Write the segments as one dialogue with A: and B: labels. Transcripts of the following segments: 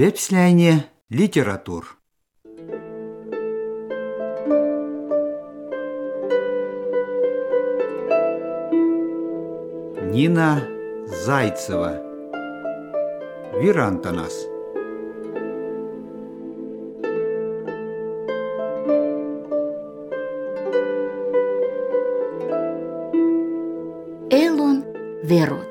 A: Вепсляйне литератур. Нина Зайцева. Вирантанас.
B: Элон верот.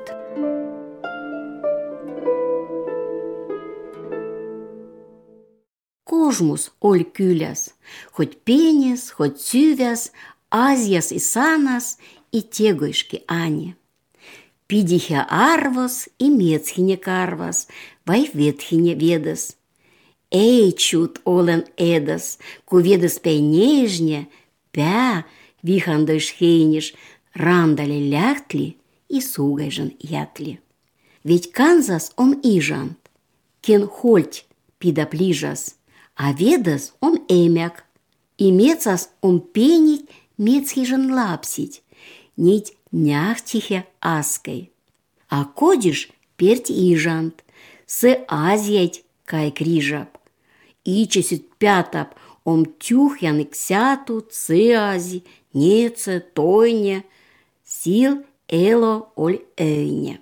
B: Кожмус оль кюляс, хоть пенес, хоть сювяс, азияс и санас, и тегойшки ани. Пидихе арвос и мецхине карвас, вай ветхине ведас. Эй, чут олен эдас, куведас пей нежне, пя вихандойш хейниш, рандали ляхтли и сугайжен ятли. Ведь канзас ом ижант, кен хольть пида плижас, а ведас ом эмяк, и мецас ом пенить мецхижен лапсить, нить няхтихе аской. А кодиш перть ижант, с азиять кай крижап, ичесит пятап ом тюхян ксяту циази, неце, тойне, сил эло оль эйне.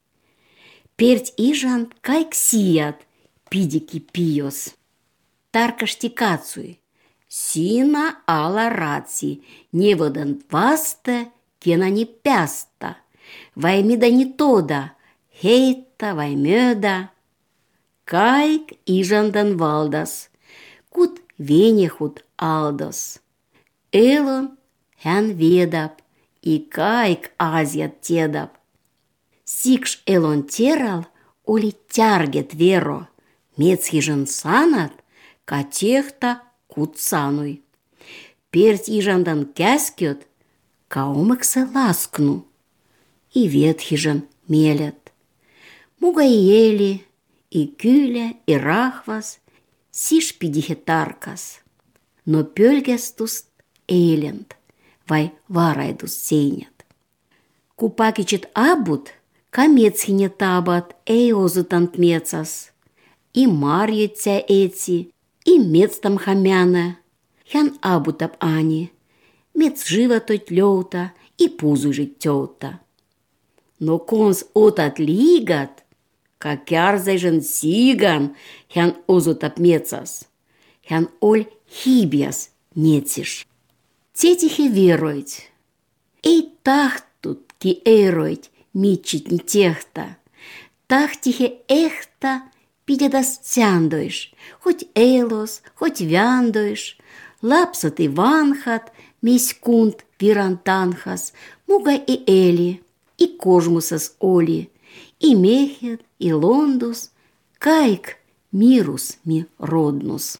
B: Перть ижант кай ксият, пидики пиос. Таркаштикацуй, сина ала раци, неводан пасте, кена не пяста, ваймида не тода, хейта ваймеда, кайк ижандан валдас, кут венехут алдос. Элон hän ведап, и кайк азиат тедап. Сикш элон терал, оли тяргет веро, мецхижен санат, катехта куцануй. Перть ижандан кяскет, каомыксе ласкну. И ветхижен мелят. Мугаели, и кюля, и рахвас, сиш пидихе таркас. Но пölгестуст элент, вай варайдус сейнят. Купакичет абут, камецхине табат, эйозутант мецас. И марьется эти, и мец там хамяна, хян абутап ани, мец жива тот лёута, и пузу жить тёта. Но конс отат лигат, как ярзайжен сиган, хян озутап мецас, хян оль хибиас нециш. Тетихе вероить, эй тахтут ки эроить, митчить не техта, тахтихе эхта, пидядас цяндойш, хоть эйлос, хоть вяндойш, лапсат и ванхат, миськунт вирантанхас, муга и эли, и кожмусас оли, и мехет, и лондус, кайк мирус ми роднус.